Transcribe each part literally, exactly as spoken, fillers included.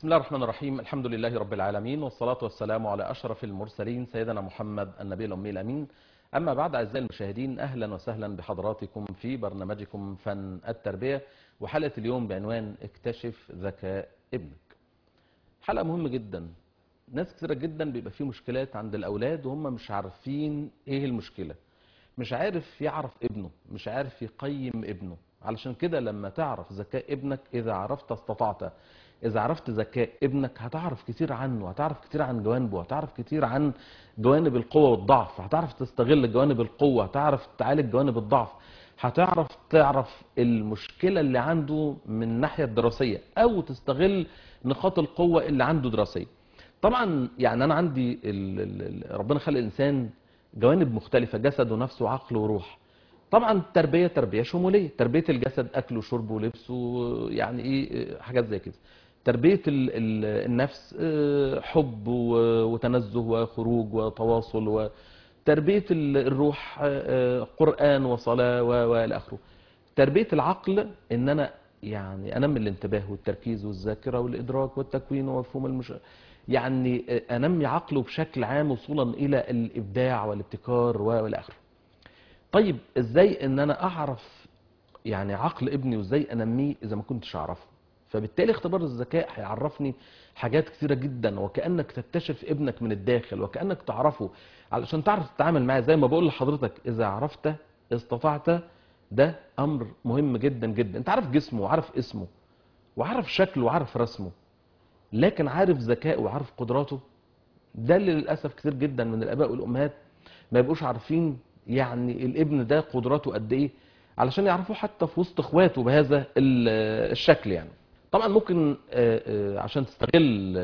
بسم الله الرحمن الرحيم. الحمد لله رب العالمين، والصلاة والسلام على أشرف المرسلين سيدنا محمد النبي الأمي الأمين. أما بعد، أعزائي المشاهدين، أهلا وسهلا بحضراتكم في برنامجكم فن التربية، وحلقة اليوم بعنوان اكتشف ذكاء ابنك. حلقة مهمة جدا. ناس كثيرة جدا بيبقى فيه مشكلات عند الأولاد وهم مش عارفين إيه المشكلة، مش عارف يعرف ابنه، مش عارف يقيم ابنه. علشان كده لما تعرف ذكاء ابنك، إذا عرفت استطعت. إذا عرفت ذكاء ابنك هتعرف كتير عنه، هتعرف كتير عن جوانبه، هتعرف كتير عن جوانب القوة والضعف، هتعرف تستغل جوانب القوة، هتعرف تعالج جوانب الضعف، هتعرف تعرف المشكلة اللي عنده من الناحية الدراسية، أو تستغل نقاط القوة اللي عنده دراسية. طبعا يعني أنا عندي ال ال ربنا خلق الإنسان جوانب مختلفة، جسد ونفس وعقل وروح. طبعا التربية تربية شمولية، تربية الجسد أكل وشرب ولبس ويعني إيه حاجات زي كده. تربية ال ال النفس حب وتنزه وخروج وتواصل. وتربية الروح قرآن وصلاة وإلى آخره. تربية العقل إن أنا يعني أنمي الانتباه والتركيز والذاكرة والإدراك والتكوين ومفهوم المش... يعني أنمي عقله بشكل عام وصولا إلى الإبداع والابتكار وإلى آخره. طيب إزاي إن أنا أعرف يعني عقل ابني وإزاي أنميه إذا ما كنتش أعرفه؟ فبالتالي اختبار الذكاء هيعرفني حاجات كثيرة جدا، وكأنك تكتشف ابنك من الداخل، وكأنك تعرفه علشان تعرف تتعامل معاه. زي ما بقول لحضرتك، إذا عرفت استطعت. ده أمر مهم جدا جدا. أنت عارف جسمه وعارف اسمه وعارف شكله وعارف رسمه، لكن عارف ذكائه وعارف قدراته؟ ده اللي للأسف كتير جدا من الآباء والأمهات ما يبقوش عارفين يعني الابن ده قدراته قد إيه، علشان يعرفوه حتى في وسط اخواته بهذا الشكل. يعني طبعا ممكن عشان تستغل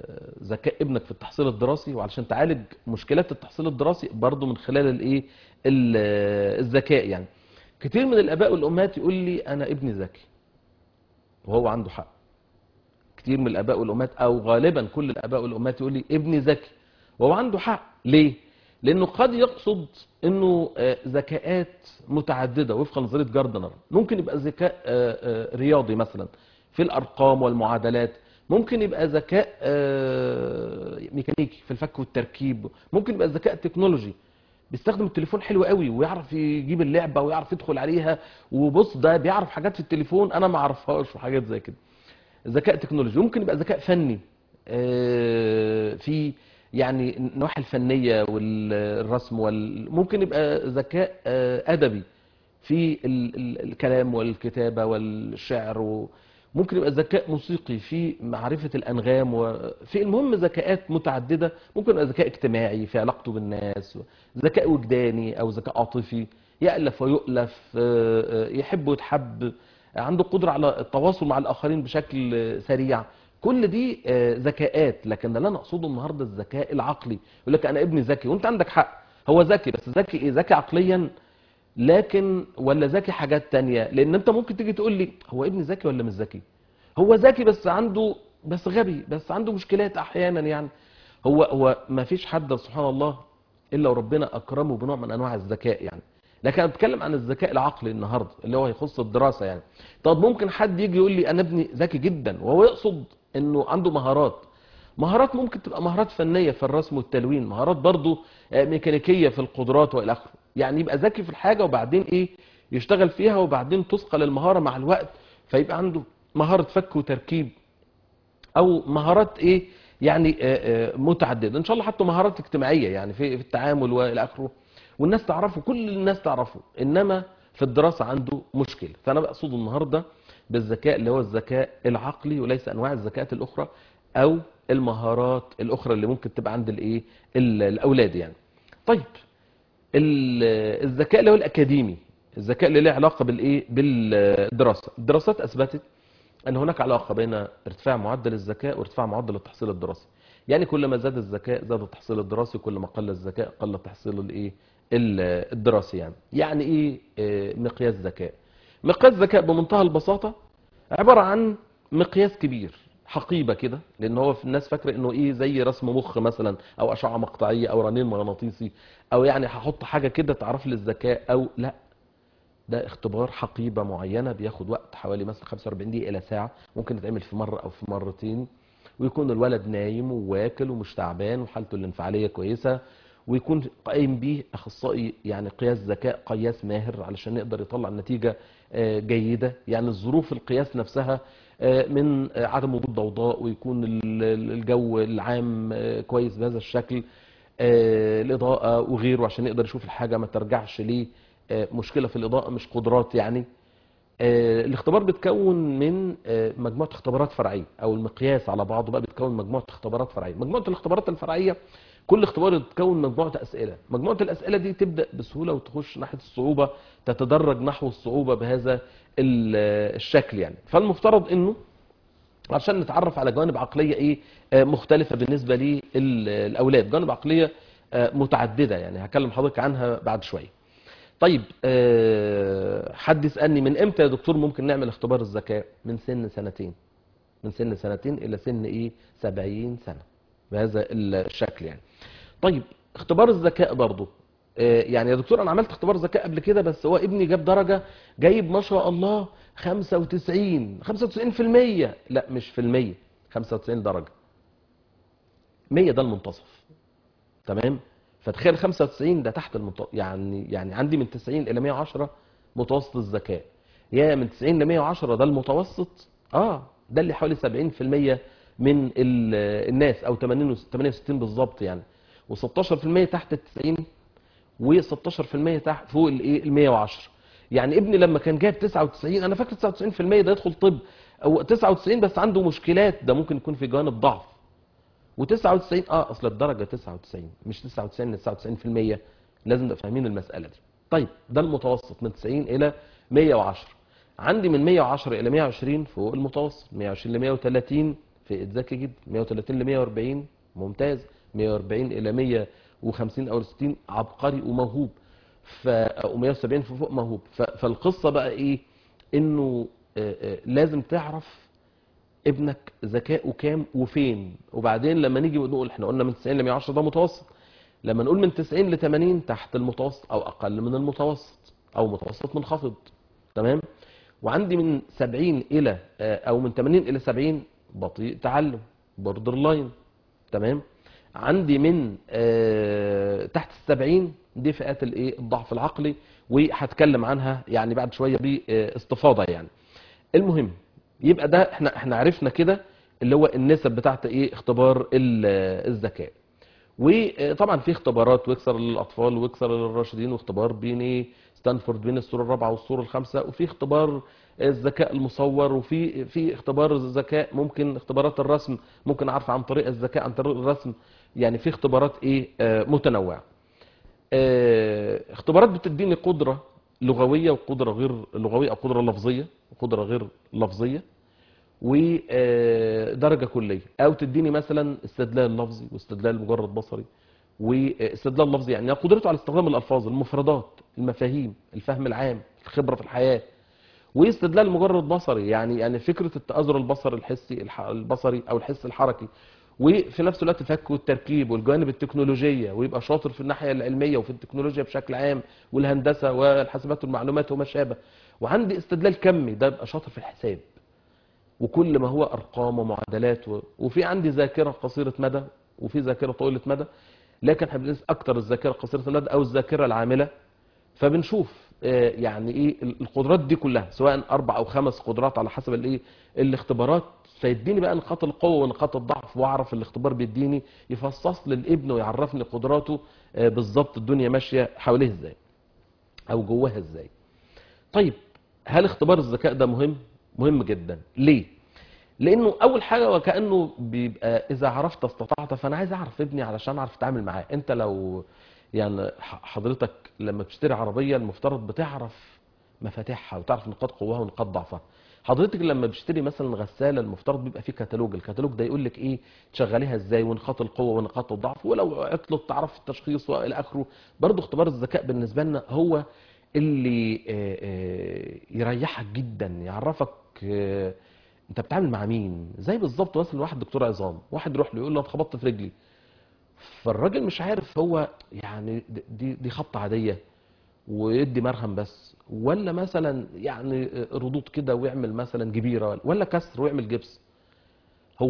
ذكاء ابنك في التحصيل الدراسي، وعلشان تعالج مشكلات التحصيل الدراسي برضو من خلال الايه الذكاء. يعني كتير من الاباء والامهات يقول لي انا ابني ذكي، وهو عنده حق. كتير من الاباء والامهات، او غالبا كل الاباء والامهات، يقول لي ابني ذكي وهو عنده حق. ليه؟ لانه قد يقصد انه ذكاءات متعدده وفق نظريه جاردنر. ممكن يبقى ذكاء رياضي مثلا في الارقام والمعادلات، ممكن يبقى ذكاء ميكانيكي في الفك والتركيب، ممكن يبقى ذكاء تكنولوجي بيستخدم التليفون حلو قوي ويعرف يجيب اللعبه ويعرف يدخل عليها، وبص ده بيعرف حاجات في التليفون انا ما اعرفهاش وحاجات زي كده. ذكاء تكنولوجي. ممكن يبقى ذكاء فني في يعني النواحي الفنيه والرسم وال... ممكن يبقى ذكاء ادبي في الكلام والكتابه والشعر. ممكن يبقى ذكاء موسيقي في معرفه الانغام، وفي المهم ذكاءات متعدده. ممكن يبقى ذكاء اجتماعي في علاقته بالناس، ذكاء وجداني او ذكاء عاطفي، يألف ويؤلف، يحب ويتحب، عنده قدرة على التواصل مع الآخرين بشكل سريع. كل دي ذكاءات. لكن اللي انا اقصده النهارده الذكاء العقلي. يقول لك انا ابني ذكي، وانت عندك حق، هو ذكي، بس ذكي ايه؟ ذكي عقليا لكن ولا ذكي حاجات تانية؟ لان انت ممكن تيجي تقول لي هو ابني ذكي ولا مش ذكي؟ هو ذكي بس عنده بس غبي، بس عنده مشكلات احيانا. يعني هو هو ما فيش حد سبحان الله الا وربنا اكرمه بنوع من انواع الذكاء. يعني لكن انا بتكلم عن الذكاء العقلي النهارده اللي هو يخص الدراسه. يعني طب ممكن حد يجي يقول لي انا ابني ذكي جدا وهو يقصد انه عنده مهارات. مهارات ممكن تبقى مهارات فنيه في الرسم والتلوين، مهارات برضو ميكانيكيه في القدرات والى اخره. يعني يبقى ذكي في الحاجه وبعدين ايه يشتغل فيها، وبعدين تثقل المهاره مع الوقت فيبقى عنده مهاره فك وتركيب، او مهارات ايه يعني متعدده ان شاء الله، حتى مهارات اجتماعيه يعني في التعامل والى اخره، والناس تعرفه، كل الناس تعرفه. انما في الدراسه عنده مشكله. فانا بقصد النهارده بالذكاء اللي هو الذكاء العقلي، وليس انواع الذكاءات الاخرى او المهارات الاخرى اللي ممكن تبقى عند الايه الاولاد. يعني طيب الذكاء اللي هو الاكاديمي، الذكاء اللي له علاقه بالايه بالدراسه. الدراسات اثبتت ان هناك علاقه بين ارتفاع معدل الذكاء وارتفاع معدل التحصيل الدراسي. يعني كل ما زاد الذكاء زاد التحصيل الدراسي، كل ما قل الذكاء قل التحصيل الايه الدراسي. يعني يعني ايه مقياس ذكاء؟ مقياس ذكاء بمنتهى البساطه عباره عن مقياس كبير، حقيبه كده، لان هو في الناس فاكره انه ايه زي رسم مخ مثلا، او اشعه مقطعيه، او رنين مغناطيسي، او يعني هحط حاجه كده تعرف لي الذكاء، او لا. ده اختبار حقيبه معينه بياخد وقت حوالي مثلا خمسة وأربعين دقيقه الى ساعه، ممكن يتعمل في مره او في مرتين، ويكون الولد نايم وواكل ومش تعبان وحالته الانفعاليه كويسه، ويكون قايم بيه اخصائي يعني قياس ذكاء قياس ماهر علشان يقدر يطلع النتيجه آه، جيده. يعني الظروف القياس نفسها آه، من آه، عدم وجود ضوضاء، ويكون ال- ال- الجو العام آه، كويس بهذا الشكل، آه، الاضاءه وغيره، عشان يقدر يشوف الحاجه ما ترجعش ليه آه، مشكله في الاضاءه مش قدرات يعني. آه، الاختبار بيتكون من آه، مجموعه اختبارات فرعيه، او المقياس على بعضه بقى بيتكون مجموعه اختبارات فرعيه. مجموعه الاختبارات الفرعيه كل اختبار يتكون مجموعه اسئله، مجموعه الاسئله دي تبدا بسهوله وتخش ناحيه الصعوبه، تتدرج نحو الصعوبه بهذا ال- آه، الشكل يعني. فالمفترض انه عشان نتعرف على جوانب عقليه ايه آه، مختلفه بالنسبه للاولاد، جوانب عقليه آه، متعدده يعني هكلم حضرتك عنها بعد شويه. طيب آه، حد يسالني من امتى يا دكتور ممكن نعمل اختبار الذكاء؟ من سن سنتين، من سن سنتين الى سن ايه سبعين سنه بهذا الشكل يعني. طيب اختبار الذكاء برضه آه، يعني يا دكتور انا عملت اختبار ذكاء قبل كده بس هو ابني جاب درجه، جايب ما شاء الله خمسة وتسعين خمسة وتسعين في المية. لا مش في المية، خمسة وتسعين درجه، مية ده المنتصف. تمام. فتخيل خمسة وتسعين ده تحت المتوسط، يعني يعني عندي من تسعين الى مية وعشرة متوسط الذكاء، يا من تسعين ل مية وعشرة ده المتوسط. اه ده اللي حوالي سبعين في المية من ال- الناس، او ثمانين ثمانية وستين بالظبط يعني، و16% تحت ال تسعين، و16% تحت فوق الايه ال مية وعشرة. يعني ابني لما كان جايب تسعة وتسعين، انا فاكر تسعة وتسعين في المية ده يدخل طب، او تسعة وتسعين بس عنده مشكلات، ده ممكن يكون في جوانب ضعف. و99 اه اصل الدرجه تسعة وتسعين مش تسعة وتسعين ل تسعة وتسعين في المية، لازم نبقى فاهمين المساله دي. طيب ده المتوسط من تسعين الى مية وعشرة. عندي من مية وعشرة الى مية وعشرين فوق المتوسط، مية وعشرين ل مية وتلاتين في ذكي جدا، مية وتلاتين ل مية واربعين ممتاز، مية واربعين الى مية وخمسين او ستين عبقري وموهوب، ف و170 في فوق موهوب. ف... فالقصه بقى ايه؟ انه آه، آه، لازم تعرف ابنك ذكائه كام وفين. وبعدين لما نيجي نقول احنا قلنا من تسعين ل مية وعشرة ده متوسط، لما نقول من تسعين ل ثمانين تحت المتوسط او اقل من المتوسط او متوسط منخفض. تمام. وعندي من سبعين الى آه، او من ثمانين الى سبعين بطيء تعلم بوردر لاين. تمام. عندي من آه، تحت السبعين دي فئات الايه الضعف العقلي، وهتكلم عنها يعني بعد شويه باستفاضه يعني. المهم يبقى ده احنا احنا عرفنا كده اللي هو النسب بتاعت ايه اختبار ال- الذكاء. وطبعا في اختبارات ويكسر للاطفال ويكسر للراشدين، واختبار بين ايه ستانفورد بين الصوره الرابعه والصوره الخامسه، وفي اختبار الذكاء المصور، وفي في اختبار الذكاء ممكن اختبارات الرسم ممكن اعرف عن طريق الذكاء عن طريق الرسم. يعني في اختبارات ايه آه، متنوعه. آه، اختبارات بتديني قدره لغويه وقدره غير لغويه، او قدره لفظيه وقدره غير لفظيه، ودرجه كليه، او تديني مثلا استدلال لفظي واستدلال مجرد بصري. واستدلال لفظي يعني قدرته على استخدام الالفاظ، المفردات، المفاهيم، الفهم العام، الخبره في الحياه. واستدلال مجرد بصري يعني يعني فكره التاثر البصري الحسي الح- البصري او الحس الحركي. وفي نفس الوقت الفك والتركيب والجوانب التكنولوجيه، ويبقى شاطر في الناحيه العلميه وفي التكنولوجيا بشكل عام والهندسه والحاسبات والمعلومات وما شابه. وعندي استدلال كمي، ده يبقى شاطر في الحساب وكل ما هو ارقام ومعادلات و... وفي عندي ذاكره قصيره مدى وفي ذاكره طويله مدى، لكن احنا بنقيس اكتر الذاكره قصيره المدى او الذاكره العامله. فبنشوف آه، يعني ايه القدرات دي كلها، سواء اربع او خمس قدرات على حسب الايه الاختبارات. فيديني بقى نقاط القوه ونقاط الضعف، واعرف الاختبار بيديني يفصص للابن ويعرفني قدراته آه، بالظبط الدنيا ماشيه حواليه ازاي او جواها ازاي. طيب هل اختبار الذكاء ده مهم؟ مهم جدا. ليه؟ لانه اول حاجه وكانه بيبقى اذا عرفت استطعت. فانا عايز اعرف ابني علشان اعرف اتعامل معاه. انت لو يعني ح- حضرتك لما بتشتري عربيه المفترض بتعرف مفاتيحها وتعرف نقاط قوها ونقاط ضعفها. حضرتك لما بتشتري مثلا غساله المفترض بيبقى فيه كتالوج، الكتالوج ده يقول لك ايه تشغليها ازاي ونقاط القوه ونقاط الضعف، ولو عطلت تعرف التشخيص والى اخره. برضه اختبار الذكاء بالنسبه لنا هو اللي آه، آه، يريحك جدا، يعرفك آه، انت بتتعامل مع مين. زي بالظبط مثلا واحد دكتور عظام، واحد يروح له يقول له انا اتخبطت في رجلي، فالراجل مش عارف هو يعني دي دي خبطه عاديه ويدي مرهم بس، ولا مثلا يعني ردود كده ويعمل مثلا جبيره، ولا كسر ويعمل جبس. هو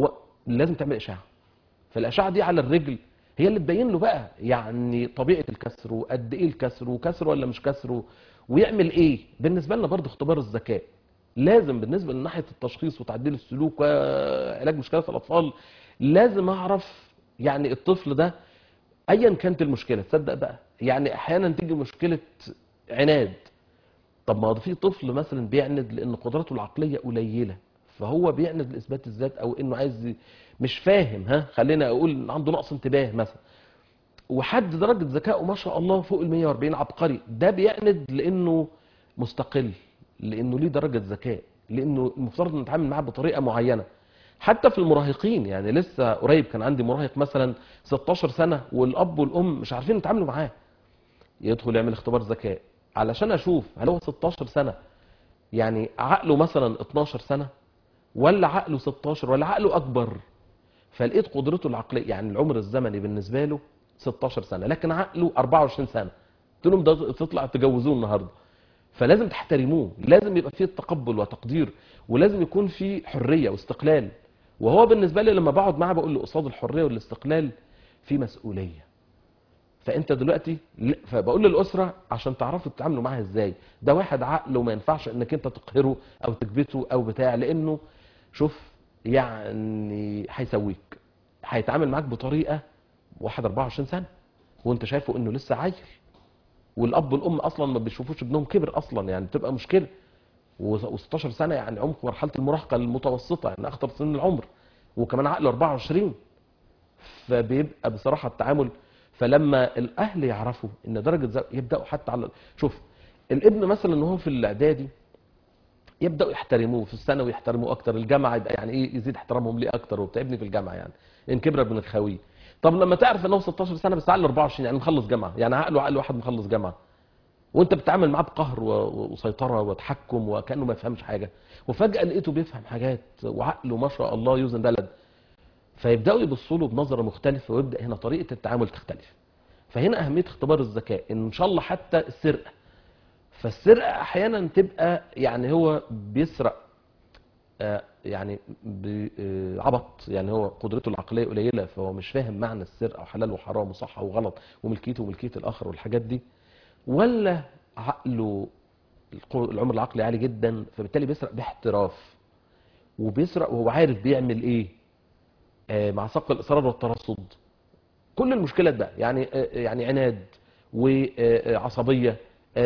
لازم تعمل اشعه. فالاشعه دي على الرجل هي اللي تبين له بقى يعني طبيعه الكسر وقد ايه الكسر وكسر ولا مش كسر ويعمل ايه. بالنسبه لنا برضه اختبار الذكاء لازم بالنسبه لناحيه التشخيص وتعديل السلوك وعلاج مشكلات الاطفال. لازم اعرف يعني الطفل ده ايا كانت المشكله. تصدق بقى يعني احيانا تيجي مشكله عناد. طب ما هو في طفل مثلا بيعند لان قدراته العقليه قليله، فهو بيعند لاثبات الذات او انه عايز ي- مش فاهم، ها خلينا اقول إن عنده نقص انتباه مثلا، وحد درجه ذكائه ما شاء الله فوق ال مية واربعين عبقري، ده بيعند لانه مستقل، لانه ليه درجه ذكاء، لانه المفترض نتعامل معاه بطريقه معينه. حتى في المراهقين يعني لسه قريب كان عندي مراهق مثلا ستاشر سنه والاب والام مش عارفين يتعاملوا معاه. يدخل يعمل اختبار ذكاء علشان اشوف هل هو ستاشر سنه يعني عقله مثلا اتناشر سنه ولا عقله ستاشر ولا عقله اكبر. فلقيت قدرته العقليه يعني العمر الزمني بالنسبه له ستاشر سنه لكن عقله اربعة وعشرين سنه. قلت لهم ده تطلع تجوزوه النهارده. فلازم تحترموه، لازم يبقى فيه تقبل وتقدير، ولازم يكون فيه حريه واستقلال. وهو بالنسبه لي لما بقعد معاه بقول له قصاد الحريه والاستقلال في مسؤوليه. فانت دلوقتي ل- فبقول للاسره عشان تعرفوا تتعاملوا معاها ازاي. ده واحد عقله ما ينفعش انك انت تقهره او تكبته او بتاع، لانه شوف يعني هيسويك، هيتعامل معاك بطريقه واحد اربعة وعشرين سنه وانت شايفه انه لسه عيل. والاب والام اصلا ما بيشوفوش ابنهم كبر اصلا، يعني بتبقى مشكله. و16 سنه يعني عمق مرحله المراهقه المتوسطه، يعني اخطر سن العمر، وكمان عقله اربعة وعشرين. فبيبقى بصراحه التعامل. فلما الاهل يعرفوا ان درجه زو... يبداوا حتى على شوف الابن مثلا وهو في الاعدادي يبداوا يحترموه، في الثانوي يحترموه اكتر، الجامعه يبقى يعني ايه يزيد احترامهم ليه اكتر وبتاع. ابني في الجامعه يعني ان كبر ابن الخوي. طب لما تعرف ان هو ستاشر سنه بس عقله اربعة وعشرين يعني مخلص جامعه، يعني عقله عقل واحد مخلص جامعه، وانت بتتعامل معاه بقهر و- وسيطره وتحكم وكانه ما يفهمش حاجه، وفجاه لقيته بيفهم حاجات وعقله ما شاء الله يوزن بلد. فيبداوا يبصوا له بنظره مختلفه، ويبدا هنا طريقه التعامل تختلف. فهنا اهميه اختبار الذكاء ان ان شاء الله حتى السرقه. فالسرقه احيانا تبقى يعني هو بيسرق آه، يعني بعبط، يعني هو قدرته العقليه قليله فهو مش فاهم معنى السرقه وحلال وحرام وصح وغلط وملكيته وملكيه الاخر والحاجات دي، ولا عقله القو- العمر العقلي عالي جدا فبالتالي بيسرق باحتراف وبيسرق وهو عارف بيعمل ايه آه، مع سبق الاصرار والترصد. كل المشكلات بقى يعني آه، يعني عناد وعصبيه.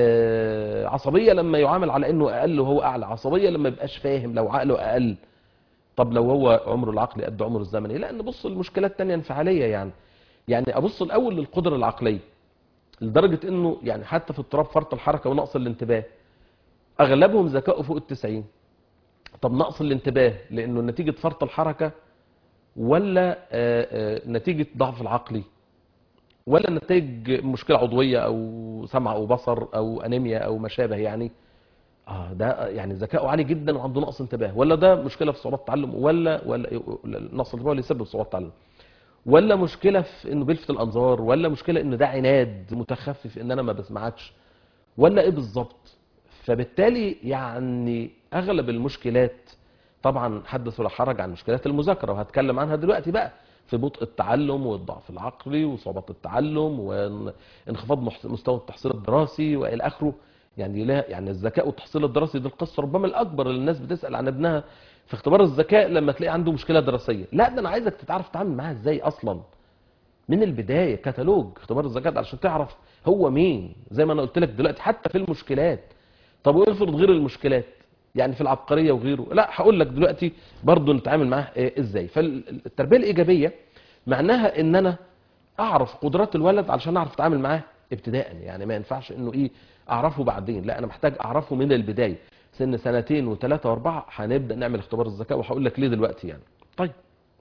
عصبيه لما يعامل على انه اقل وهو اعلى، عصبيه لما يبقاش فاهم لو عقله اقل. طب لو هو عمره العقلي قد عمره الزمني، لا نبص للمشكلات الثانيه انفعاليه يعني. يعني ابص الاول للقدره العقليه لدرجه انه يعني حتى في اضطراب فرط الحركه ونقص الانتباه اغلبهم ذكائه فوق التسعين. طب نقص الانتباه لانه نتيجه فرط الحركه ولا آه، آه، نتيجه ضعف العقلي ولا نتائج مشكله عضويه او سمع او بصر او انيميا او ما شابه يعني. اه ده يعني ذكائه عالي جدا وعنده نقص انتباه، ولا ده مشكله في صعوبات التعلم، ولا ولا نقص الانتباه اللي يسبب صعوبات التعلم، ولا مشكله في انه بيلفت الانظار، ولا مشكله انه ده عناد متخفف ان انا ما بسمعكش، ولا ايه بالظبط. فبالتالي يعني اغلب المشكلات طبعا حدث ولا حرج عن مشكلات المذاكره وهتكلم عنها دلوقتي بقى، في بطء التعلم والضعف العقلي وصعوبات التعلم وانخفاض محس- مستوى التحصيل الدراسي والى اخره. يعني لا يعني الذكاء والتحصيل الدراسي دي القصه ربما الاكبر اللي الناس بتسال عن ابنها في اختبار الذكاء لما تلاقي عنده مشكله دراسيه. لا ده انا عايزك تتعرف تتعامل معاها ازاي اصلا من البدايه. كتالوج اختبار الذكاء ده علشان تعرف هو مين، زي ما انا قلت لك دلوقتي حتى في المشكلات. طب وافرض غير المشكلات يعني في العبقريه وغيره، لا هقول لك دلوقتي برضه نتعامل معاه إيه ازاي. فالتربيه الايجابيه معناها ان انا اعرف قدرات الولد علشان اعرف اتعامل معاه ابتداء. يعني ما ينفعش انه ايه اعرفه بعدين، لا انا محتاج اعرفه من البدايه. سن سنتين وثلاثه واربعه هنبدا نعمل اختبار الذكاء وهقول لك ليه دلوقتي يعني. طيب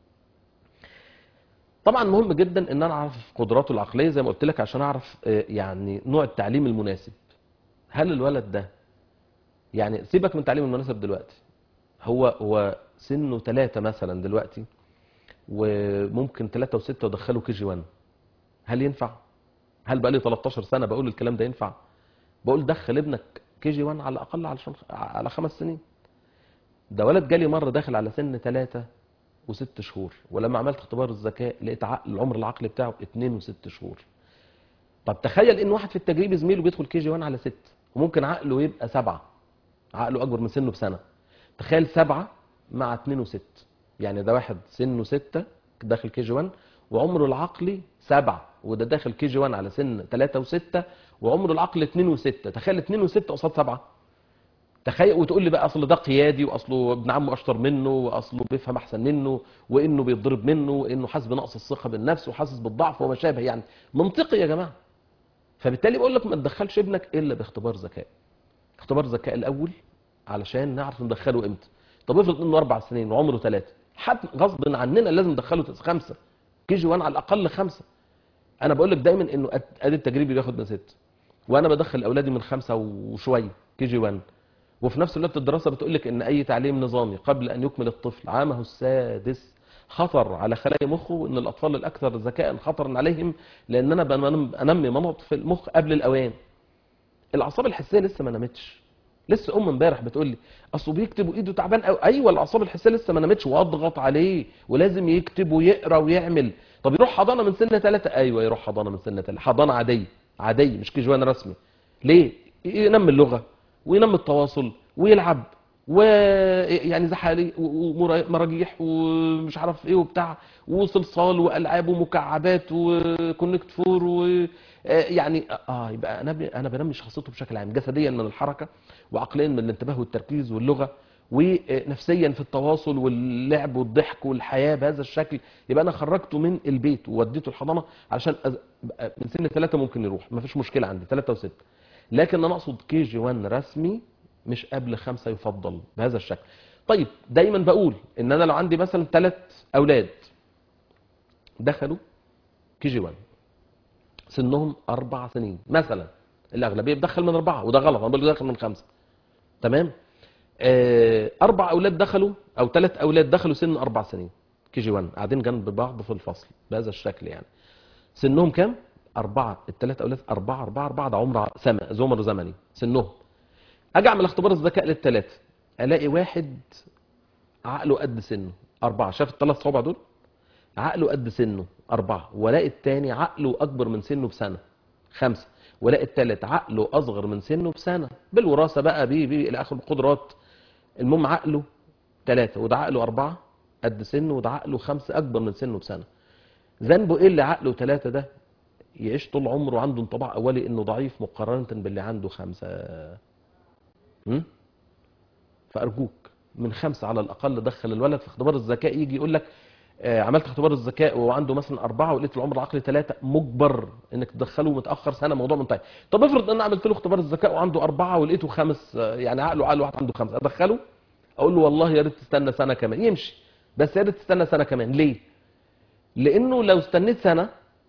طبعا مهم جدا ان انا اعرف قدراته العقليه زي ما قلت لك عشان اعرف آه، يعني نوع التعليم المناسب. هل الولد ده يعني سيبك من التعليم المناسب دلوقتي، هو هو سنه ثلاثة مثلا دلوقتي وممكن ثلاثة وستة ودخله كي جي واحد، هل ينفع؟ هل بقى لي تلتاشر سنه بقول الكلام ده ينفع؟ بقول دخل ابنك كي جي واحد على الاقل علشان على خمس سنين. ده ولد جالي مره داخل على سن ثلاثة وست شهور، ولما عملت اختبار الذكاء لقيت عقل العمر العقلي بتاعه اتنين وست شهور. طب تخيل ان واحد في التجريب زميله بيدخل كي جي واحد على ست، وممكن عقله يبقى سبعة، عقله اكبر من سنه بسنه. تخيل سبعة مع اتنين وست، يعني ده واحد سنه ستة داخل كي جي واحد وعمره العقلي سبعة، وده داخل كي جي واحد على سن تلاتة وستة وعمره العقلي اتنين وستة. تخيل اتنين وستة قصاد سبعة. تخيل وتقول لي بقى اصل ده قيادي، واصله ابن عمه اشطر منه، واصله بيفهم احسن منه، وانه بيتضرب منه، وانه حاسس بنقص الثقه بالنفس وحاسس بالضعف وما شابه. يعني منطقي يا جماعه. فبالتالي بقول لك ما تدخلش ابنك الا باختبار ذكاء. اختبار الذكاء الاول علشان نعرف ندخله امتى. طب افرض انه اربع سنين وعمره ثلاثه، حتى غصب عننا لازم ندخله خمسه، كي جي واحد على الاقل خمسه. انا بقول لك دايما انه ادي التجريبي بياخد من ست، وانا بدخل اولادي من خمسه وشويه كي جي واحد. وفي نفس الوقت الدراسه بتقول لك ان اي تعليم نظامي قبل ان يكمل الطفل عامه السادس خطر على خلايا مخه، وان الاطفال الاكثر ذكاء خطرا عليهم، لان انا بنمي مناطق في المخ قبل الاوان. الاعصاب الحسيه لسه ما نامتش. لسه ام امبارح بتقول لي اصله بيكتب وايده تعبان قوي. ايوه الاعصاب الحسيه لسه ما نامتش، واضغط عليه ولازم يكتب ويقرا ويعمل. طب يروح حضانه من سن ثلاثه؟ ايوه يروح حضانه من سن ثلاثه، حضانه عاديه عاديه مش كي جي واحد رسمي. ليه؟ ينمي اللغه وينمي التواصل ويلعب، ويعني زحالي ومراجيح ومش عارف ايه وبتاع وصلصال والعاب ومكعبات وكونكت فور و يعني اه يبقى انا انا بنمي شخصيته بشكل عام، جسديا من الحركه، وعقليا من الانتباه والتركيز واللغه، ونفسيا في التواصل واللعب والضحك والحياه بهذا الشكل. يبقى انا خرجته من البيت ووديته الحضانه علشان أز... من سن ثلاثه ممكن يروح، ما فيش مشكله عندي ثلاثه وسته. لكن انا اقصد كي جي واحد رسمي مش قبل خمسه يفضل بهذا الشكل. طيب دايما بقول ان انا لو عندي مثلا ثلاث اولاد دخلوا كي جي واحد سنهم اربع سنين مثلا، الاغلبيه بتدخل من اربعه وده غلط، انا بقول دخل من خمسه. تمام؟ آه اربع اولاد دخلوا او ثلاث اولاد دخلوا سن اربع سنين كي جي واحد، قاعدين جنب بعض في الفصل بهذا الشكل. يعني سنهم كام؟ اربعه، الثلاث اولاد اربعه اربعه اربعه، ده عمر سنه زمر زمني سنهم. اجي اعمل اختبار الذكاء للثلاثه، الاقي واحد عقله قد سنه اربعه، شاف الثلاث صوابع دول؟ عقله قد سنه اربعه، والاقي الثاني عقله اكبر من سنه بسنه خمسه، والاقي الثالث عقله اصغر من سنه بسنه، بالوراثه بقى بي بي الى اخر القدرات. المهم عقله ثلاثه، وده عقله اربعه قد سنه، وده عقله خمسه اكبر من سنه بسنه. ذنبه ايه اللي عقله ثلاثه ده يعيش طول عمره عنده انطباع اولي انه ضعيف مقارنه باللي عنده خمسه؟ م? فارجوك من خمسه على الاقل دخل الولد في اختبار الذكاء. يجي يقول لك آه عملت اختبار الذكاء وهو عنده مثلا اربعه ولقيت العمر العقلي ثلاثه، مجبر انك تدخله متاخر سنه، موضوع منتهي. طب افرض ان انا عملت له اختبار الذكاء وعنده اربعه ولقيته خمس، آه يعني عقله عقل واحد عنده خمسه، ادخله؟ اقول له والله يا ريت تستنى سنه كمان، يمشي بس يا ريت تستنى سنه كمان. ليه؟ لانه لو استنيت سنه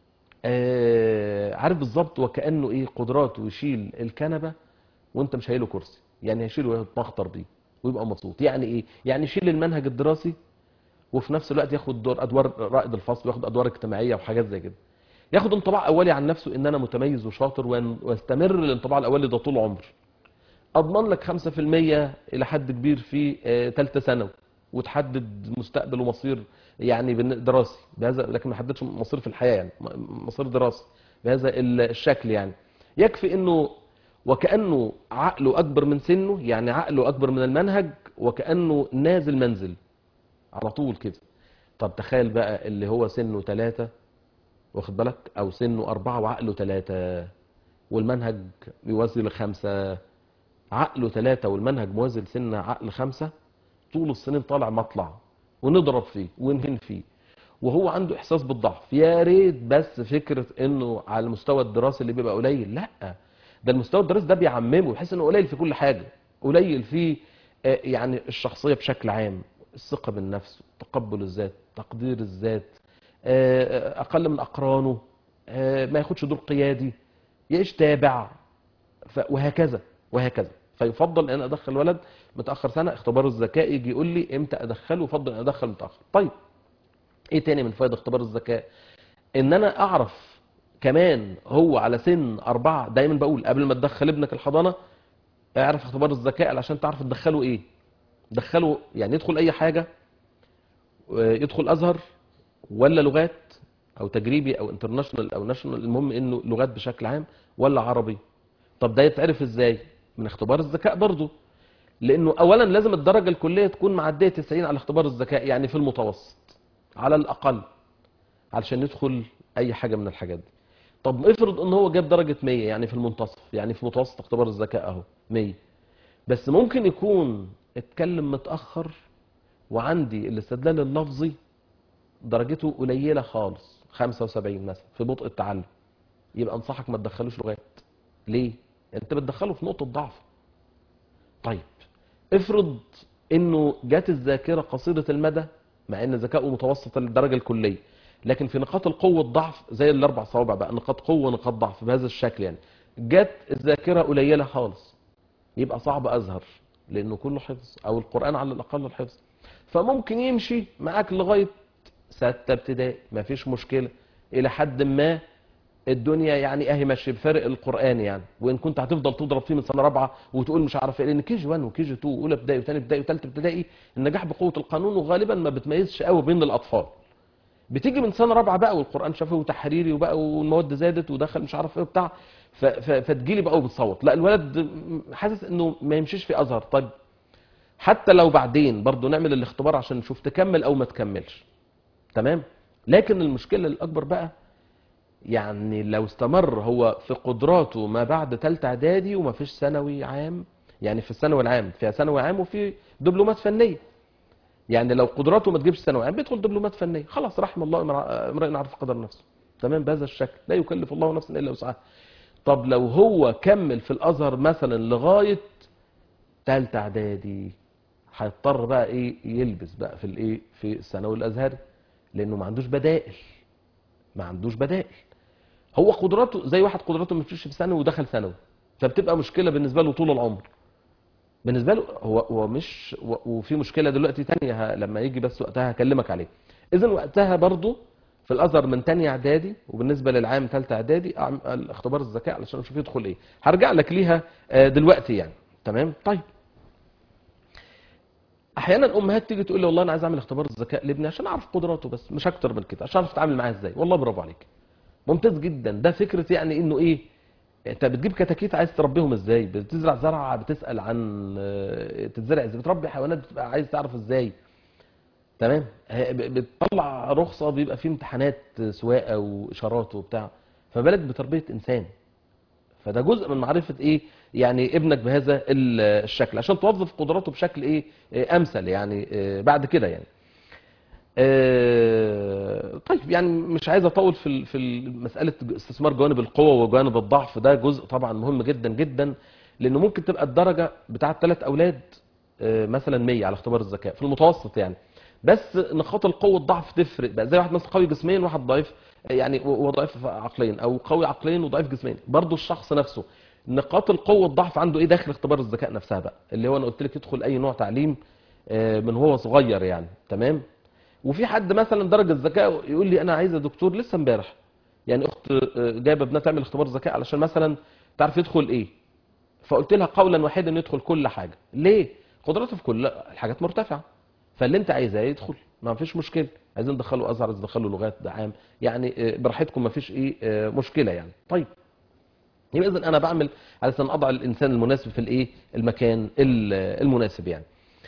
آه عارف بالظبط وكانه ايه قدراته يشيل الكنبه وانت مش هيله كرسي، يعني هيشيله ويتمخطر بيه ويبقى مبسوط. يعني ايه؟ يعني يشيل المنهج الدراسي وفي نفس الوقت ياخد دور ادوار رائد الفصل وياخد ادوار اجتماعيه وحاجات زي كده. ياخد انطباع اولي عن نفسه ان انا متميز وشاطر، واستمر الانطباع الاولي ده طول عمر. اضمن لك خمسة في المية الى حد كبير في ثالثه ثانوي، وتحدد مستقبل ومصير يعني دراسي بهذا، لكن ما حددش مصير في الحياه، يعني مصير دراسي بهذا الشكل. يعني يكفي انه وكانه عقله اكبر من سنه، يعني عقله اكبر من المنهج، وكانه نازل منزل على طول كده. طب تخيل بقى اللي هو سنه ثلاثة واخد بالك، او سنه اربعة وعقله ثلاثة والمنهج بيوازي لخمسة، عقله ثلاثة والمنهج موازي لسن عقل خمسة، طول السنين طالع مطلع ونضرب فيه ونهن فيه، وهو عنده احساس بالضعف. يا ريت بس فكرة انه على المستوى الدراسي اللي بيبقى قليل، لا ده المستوى الدراسي ده بيعممه، يحس انه قليل في كل حاجة، قليل في يعني الشخصية بشكل عام، الثقة بالنفس، تقبل الذات، تقدير الذات، اقل من اقرانه، ما ياخدش دور قيادي، يعيش تابع، وهكذا وهكذا. فيفضل ان ادخل ولد متاخر سنه. اختبار الذكاء يجي يقول لي امتى ادخله، يفضل ان ادخل متاخر. طيب ايه تاني من فوائد اختبار الذكاء؟ ان انا اعرف كمان هو على سن اربعه. دايما بقول قبل ما تدخل ابنك الحضانه اعرف اختبار الذكاء علشان تعرف تدخله ايه. دخله يعني يدخل اي حاجه يدخل ازهر ولا لغات او تجريبي او انترناشونال او ناشونال، المهم انه لغات بشكل عام ولا عربي؟ طب ده يتعرف ازاي؟ من اختبار الذكاء برضه، لانه اولا لازم الدرجه الكليه تكون معديه تسعين على اختبار الذكاء، يعني في المتوسط على الاقل، علشان يدخل اي حاجه من الحاجات دي. طب افرض ان هو جاب درجه مية، يعني في المنتصف، يعني في متوسط اختبار الذكاء اهو مية، بس ممكن يكون اتكلم متاخر وعندي الاستدلال اللفظي درجته قليله خالص، خمسة وسبعين مثلا، في بطء التعلم، يبقى انصحك ما تدخلوش لغات. ليه؟ انت بتدخله في نقطه ضعف. طيب افرض انه جات الذاكره قصيره المدى، مع ان ذكائه متوسط الدرجه الكليه، لكن في نقاط القوه الضعف زي الاربع صوابع بقى، نقاط قوه ونقاط ضعف بهذا الشكل، يعني جات الذاكره قليله خالص، يبقى صعب ازهر، لانه كله حفظ، او القران على الاقل الحفظ. فممكن يمشي معاك لغايه سته ابتدائي، مفيش مشكله، الى حد ما الدنيا يعني اهي ماشيه بفرق القران يعني. وان كنت هتفضل تضرب فيه من سنه رابعه وتقول مش عارف ايه، لان كي جي واحد وكي جي اتنين واولى ابتدائي وثاني ابتدائي وثالثه ابتدائي النجاح بقوه القانون، وغالبا ما بتميزش قوي بين الاطفال. بتيجي من سنه رابعه بقى والقران شافه وتحريري وبقى والمواد زادت ودخل مش عارف ايه وبتاع، فتجيلي بقى وبتصوت، لا الولد حاسس انه ما يمشيش في ازهر. طيب حتى لو بعدين برضه نعمل الاختبار عشان نشوف تكمل او ما تكملش، تمام. لكن المشكله الاكبر بقى، يعني لو استمر هو في قدراته ما بعد ثالثه اعدادي وما فيش ثانوي عام، يعني في الثانوي العام فيها ثانوي عام وفي دبلومات فنيه، يعني لو قدراته ما تجيبش ثانوي عام بيدخل دبلومات فنيه، خلاص رحم الله امرئ عرف قدر نفسه، تمام. بهذا الشكل لا يكلف الله نفسا الا وسعها. طب لو هو كمل في الازهر مثلا لغايه ثالثه اعدادي، هيضطر بقى ايه يلبس بقى في الايه في الثانوي الازهري، لانه ما عندوش بدائل، ما عندوش بدائل. هو قدراته زي واحد قدراته ما فيش في ثانوي ودخل ثانوي، فبتبقى مشكله بالنسبه له طول العمر. بالنسبه له هو هو مش، وفي مشكله دلوقتي ثانيه لما يجي بس وقتها هكلمك عليه. اذا وقتها برضو في الازهر من ثانيه اعدادي، وبالنسبه للعام ثالثه اعدادي اختبار الذكاء علشان اشوف يدخل ايه، هرجع لك ليها دلوقتي يعني، تمام. طيب احيانا امهات تيجي تقول لي والله انا عايز اعمل اختبار الذكاء لابني عشان اعرف قدراته بس، مش اكتر من كده، عشان اعرف اتعامل معاه ازاي. والله برافو عليك، ممتاز جدا. ده فكره يعني انه ايه، انت بتجيب كتاكيت عايز تربيهم ازاي، بتزرع زرعه بتسال عن تتزرع ازاي، بتربي حيوانات بتبقى عايز تعرف ازاي، تمام. بتطلع رخصه بيبقى فيه امتحانات سواقه واشارات وبتاع، فبالك بتربيه انسان. فده جزء من معرفه ايه يعني ابنك بهذا الشكل، عشان توظف قدراته بشكل ايه امثل يعني بعد كده يعني. طيب يعني مش عايز اطول في في مساله استثمار جوانب القوه وجوانب الضعف، ده جزء طبعا مهم جدا جدا، لانه ممكن تبقى الدرجه بتاعه ثلاث اولاد مثلا مية على اختبار الذكاء في المتوسط يعني، بس نقاط القوه والضعف تفرق بقى، زي واحد مثلا قوي جسميا وواحد ضعيف يعني وضعيف عقليا، او قوي عقليا وضعيف جسميا، برضه الشخص نفسه نقاط القوه والضعف عنده ايه داخل اختبار الذكاء نفسها بقى، اللي هو انا قلت لك يدخل اي نوع تعليم من هو صغير يعني، تمام. وفي حد مثلا درجه الذكاء يقول لي انا عايز يا دكتور، لسه امبارح يعني اخت جايبه ابنها تعمل اختبار ذكاء علشان مثلا تعرف يدخل ايه، فقلت لها قولا واحدا انه يدخل كل حاجه. ليه؟ قدراته في كل الحاجات مرتفعه، فاللي انت عايزاه يدخل، ما فيش مشكله. عايزين ندخله ازهر، عايزين ندخله لغات، ده عام يعني، براحتكم، ما فيش ايه مشكله يعني. طيب يبقى اذا انا بعمل علشان اضع الانسان المناسب في الايه المكان المناسب يعني.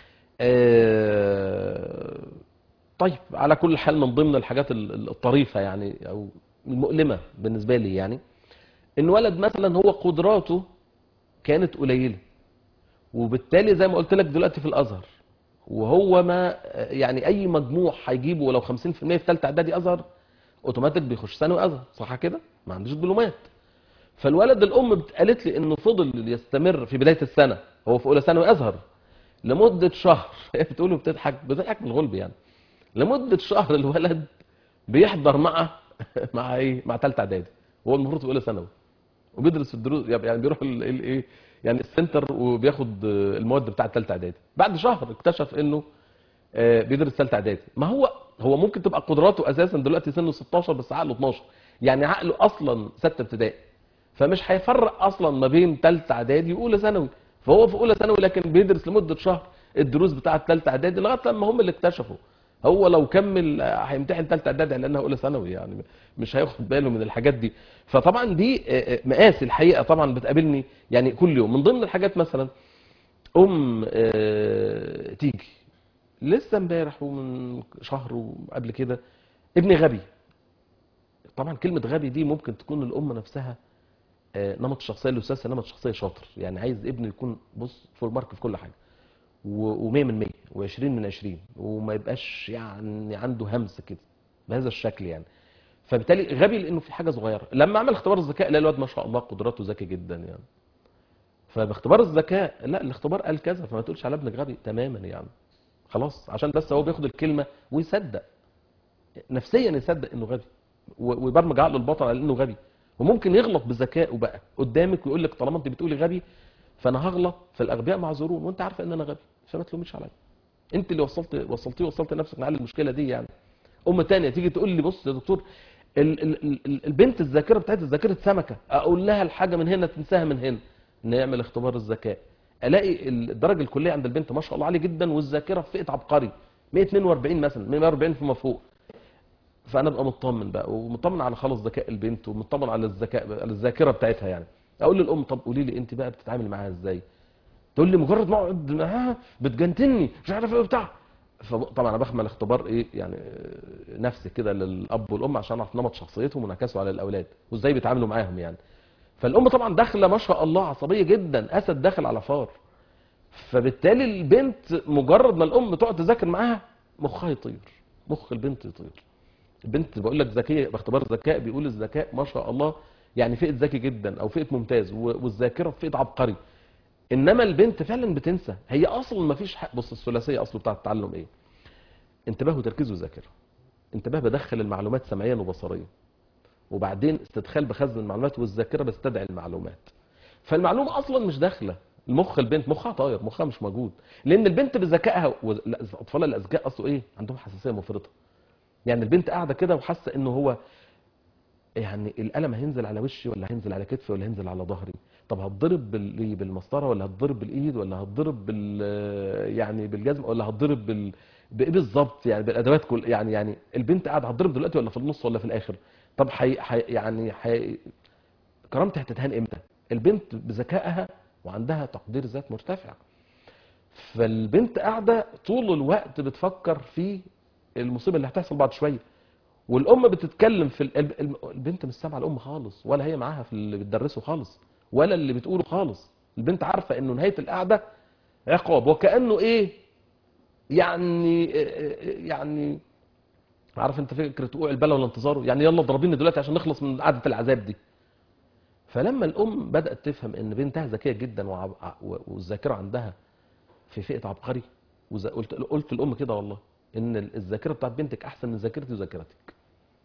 طيب على كل حال من ضمن الحاجات الطريفه يعني او المؤلمه بالنسبه لي يعني، ان ولد مثلا هو قدراته كانت قليله، وبالتالي زي ما قلت لك دلوقتي في الازهر، وهو ما يعني اي مجموع هيجيبه ولو خمسين في المية في ثالثه اعدادي ازهر اوتوماتيك بيخش ثانوي ازهر، صح كده؟ ما عندوش دبلومات. فالولد الام قالت لي انه فضل يستمر في بدايه السنه، هو في اولى ثانوي ازهر، لمده شهر هي بتقول له بتضحك بتضحك من الغلب يعني، لمده شهر الولد بيحضر مع مع ايه مع ثالثه اعدادي، هو المفروض في اولى ثانوي، وبيدرس في الدروس يعني بيروح الايه يعني السنتر وبياخد المواد بتاعه ثالثه اعدادي. بعد شهر اكتشف انه بيدرس ثالثه اعدادي. ما هو هو ممكن تبقى قدراته اساسا دلوقتي سنه ستاشر بس عقله اتناشر، يعني عقله اصلا سته ابتدائي، فمش هيفرق اصلا ما بين ثالثه اعدادي واولى ثانوي، فهو في اولى ثانوي لكن بيدرس لمده شهر الدروس بتاعه ثالثه اعدادي لغايه لما هم اللي اكتشفوا هو لو كمل هيمتحن ثالثه اعدادي لانها اولى ثانوي، يعني مش هياخد باله من الحاجات دي. فطبعا دي مقاس الحقيقه طبعا بتقابلني يعني كل يوم. من ضمن الحاجات مثلا ام تيجي لسه امبارح ومن شهر وقبل كده ابني غبي. طبعا كلمه غبي دي ممكن تكون الام نفسها نمط الشخصيه الاستاذ نمط شخصيه شاطر، يعني عايز ابنه يكون بص فول مارك في كل حاجه و100 من مية و20 من عشرين، وما يبقاش يعني عنده همس كده بهذا الشكل يعني. فبالتالي غبي لانه في حاجه صغيره. لما عمل اختبار الذكاء لا الواد ما شاء الله قدراته ذكي جدا يعني. فباختبار الذكاء لا الاختبار قال كذا، فما تقولش على ابنك غبي تماما يعني. خلاص عشان بس هو بياخد الكلمه ويصدق نفسيا، يصدق انه غبي ويبرمج عقله الباطن على انه غبي. وممكن يغلط بذكائه بقى قدامك ويقول لك طالما انت بتقولي غبي فانا هغلط، فالاغبياء معذورون وانت عارفه ان انا غبي، فما تلوميش عليا. انت اللي وصلت وصلتيه وصلت نفسك لحل المشكله دي يعني. ام ثانيه تيجي تقول لي بص يا دكتور ال ال ال البنت الذاكره بتاعتها ذاكره سمكه، اقول لها الحاجه من هنا تنساها من هنا. نعمل اختبار الذكاء الاقي الدرجه الكليه عند البنت ما شاء الله عاليه جدا، والذاكره في فئه عبقري مية واتنين واربعين مثلا مية واربعين فيما فوق. فانا ابقى مطمن بقى ومطمن على خلاص ذكاء البنت ومطمن على الذكاء على الذاكره بتاعتها يعني. اقول للام طب قولي لي انت بقى بتتعامل معاها ازاي؟ تقول لي مجرد ما اقعد معاها بتجنتني مش عارف ايه وبتاع. فطبعا انا بعمل اختبار ايه يعني نفسي كده للاب والام عشان اعرف نمط شخصيتهم وانعكاسه على الاولاد وازاي بيتعاملوا معاهم يعني. فالام طبعا داخله ما شاء الله عصبيه جدا، اسد داخل على فار. فبالتالي البنت مجرد ما الام تقعد تذاكر معاها مخها يطير، مخ البنت يطير. البنت بقول لك ذكيه باختبار الذكاء بيقول الذكاء ما شاء الله يعني فئه ذكي جدا او فئه ممتاز، والذاكره في فئه عبقري. انما البنت فعلا بتنسى، هي اصلا ما فيش حق. بص الثلاثيه اصله بتاع التعلم ايه؟ انتباه وتركيز وذاكره. انتباه بدخل المعلومات سمعيا وبصريا، وبعدين استدخال بخزن المعلومات، والذاكره بستدعي المعلومات. فالمعلومه اصلا مش داخله المخ، البنت مخها طاير، مخها مش موجود. لان البنت بذكائها الاطفال الاذكياء اصله ايه؟ عندهم حساسيه مفرطه. يعني البنت قاعده كده وحاسه انه هو يعني القلم هينزل على وشي ولا هينزل على كتفي ولا هينزل على ظهري؟ طب هتضرب بال- بالمسطره ولا هتضرب بالايد ولا هتضرب بال يعني بالجزم ولا هتضرب بال بايه بالظبط؟ يعني بالادوات كل يعني يعني البنت قاعده هتضرب دلوقتي ولا في النص ولا في الاخر؟ طب حي... حي... يعني حي... كرامتي هتتهان امتى؟ البنت بذكائها وعندها تقدير ذات مرتفع. فالبنت قاعده طول الوقت بتفكر في المصيبه اللي هتحصل بعد شويه. والام بتتكلم في ال- البنت مش سامعه الام خالص، ولا هي معاها في اللي بتدرسه خالص، ولا اللي بتقوله خالص. البنت عارفه انه نهايه القعده عقاب، وكانه ايه يعني يعني عارف انت فكره وقوع البلا ولا انتظاره، يعني يلا ضربيني دلوقتي عشان نخلص من قعده العذاب دي. فلما الام بدات تفهم ان بنتها ذكيه جدا وع- والذاكره عندها في فئه عبقري، وز- قلت قلت الام كده والله ان الذاكره بتاعت بنتك احسن من ذاكرتي وذاكرتك.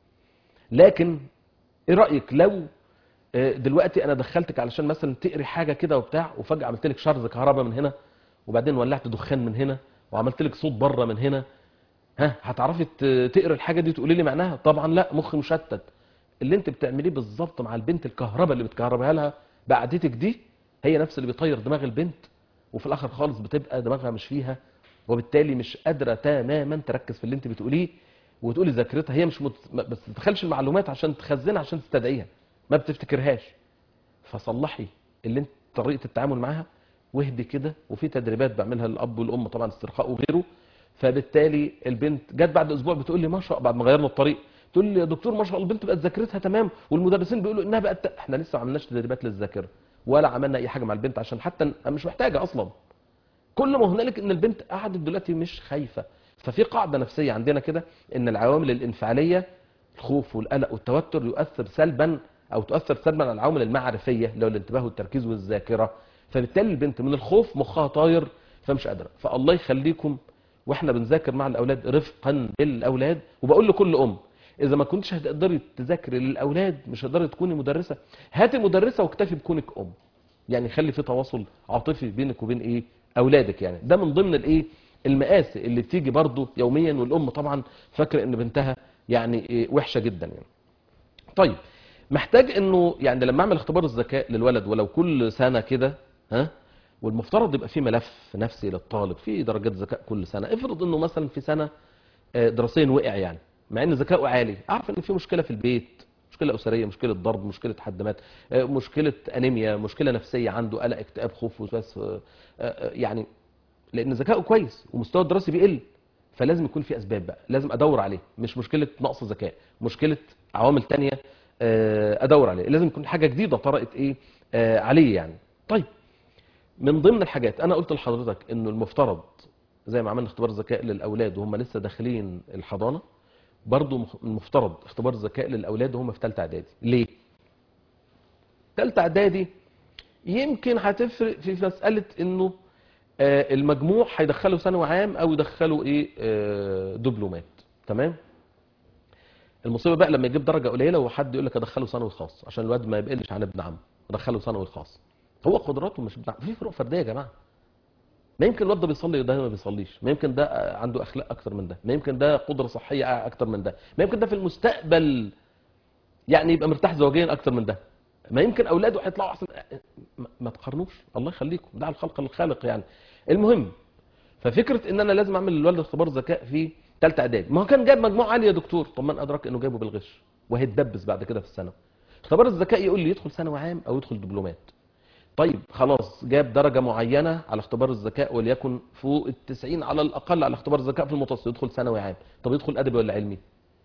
لكن ايه رايك لو آه، دلوقتي انا دخلتك علشان مثلا تقري حاجه كده وبتاع، وفجاه عملت لك شرز كهرباء من هنا، وبعدين ولعت دخان من هنا، وعملت لك صوت بره من هنا، ها هتعرفي ت- تقري الحاجه دي تقولي لي معناها؟ طبعا لا، مخ مشتت. اللي انت بتعمليه بالظبط مع البنت الكهرباء اللي بتكهربها لها بقعدتك دي هي نفس اللي بيطير دماغ البنت، وفي الاخر خالص بتبقى دماغها مش فيها، وبالتالي مش قادره تماما تركز في اللي انت بتقوليه. وتقولي ذاكرتها هي مش مت... بس تدخلش المعلومات عشان تخزنها عشان تستدعيها، ما بتفتكرهاش. فصلحي اللي انت طريقه التعامل معاها واهدي كده. وفي تدريبات بعملها للاب والام طبعا استرخاء وغيره. فبالتالي البنت جت بعد اسبوع بتقول لي ما شاء بعد ما غيرنا الطريق، تقول لي يا دكتور ما شاء الله البنت بقت ذاكرتها تمام، والمدرسين بيقولوا انها بقت. احنا لسه ما عملناش تدريبات للذاكره ولا عملنا اي حاجه مع البنت عشان حتى مش محتاجه اصلا. كل ما هنالك ان البنت قعدت دلوقتي مش خايفه. ففي قاعده نفسيه عندنا كده ان العوامل الانفعاليه الخوف والقلق والتوتر يؤثر سلبا او تؤثر سلبا على العوامل المعرفيه اللي هو الانتباه والتركيز والذاكره. فبالتالي البنت من الخوف مخها طاير فمش قادره. فالله يخليكم واحنا بنذاكر مع الاولاد رفقا بالاولاد. وبقول لكل ام اذا ما كنتش هتقدري تذاكري للاولاد مش هتقدري تكوني مدرسه، هاتي مدرسه واكتفي بكونك ام. يعني خلي في تواصل عاطفي بينك وبين ايه اولادك. يعني ده من ضمن الايه المآسي اللي بتيجي برضو يوميا، والام طبعا فاكره ان بنتها يعني إيه وحشه جدا يعني. طيب محتاج انه يعني لما اعمل اختبار الذكاء للولد ولو كل سنه كده، ها، والمفترض يبقى في ملف نفسي للطالب في درجات ذكاء كل سنه. افرض انه مثلا في سنه آه، دراسيا وقع يعني، مع ان ذكائه عالي، اعرف ان في مشكله في البيت، مشكله اسريه، مشكله ضرب، مشكله حدامات، آه، مشكله انيميا، مشكله نفسيه عنده، قلق، اكتئاب، خوف، وسواس، آه، آه، يعني لان ذكائه كويس ومستواه الدراسي بيقل، فلازم يكون في اسباب بقى لازم ادور عليه، مش مشكله نقص ذكاء، مشكله عوامل تانية آه، ادور عليه، لازم يكون حاجه جديده طرقت ايه آه، عليه يعني. طيب، من ضمن الحاجات انا قلت لحضرتك انه المفترض زي ما عملنا اختبار ذكاء للاولاد وهم لسه داخلين الحضانه، برضو مخ- المفترض اختبار ذكاء للاولاد وهم في ثالثه اعدادي. ليه؟ ثالثه اعدادي يمكن هتفرق في مساله انه آه، المجموع هيدخله ثانوي عام او يدخله ايه آه، دبلومات. تمام. المصيبه بقى لما يجيب درجه قليله وحد يقول لك ادخله ثانوي خاص عشان الواد ما يبقلش عن ابن عمه، ادخله ثانوي خاص. هو قدراته مش بتاع، في فروق فرديه يا جماعه. ما يمكن الواد ده بيصلي وده ما بيصليش، ما يمكن ده عنده اخلاق اكتر من ده، ما يمكن ده قدره صحيه اكتر من ده، ما يمكن ده في المستقبل يعني يبقى مرتاح زوجيا اكتر من ده، ما يمكن اولاده هيطلعوا احسن. ما ما تقارنوش، الله يخليكم، دع الخلق للخالق يعني. المهم، ففكره ان انا لازم اعمل للولد اختبار ذكاء في ثالثه اعدادي، ما هو كان جايب مجموع عالي يا دكتور، طب ما انا ادرك انه جايبه بالغش وهيتدبس بعد كده في الثانوي. اختبار الذكاء يقول لي يدخل ثانوي عام او يدخل دبلومات. طيب خلاص، جاب درجه معينه على اختبار الذكاء وليكن فوق التسعين على الاقل على اختبار الذكاء في المتوسط، يدخل ثانوي عام. طب يدخل ادبي ولا علمي؟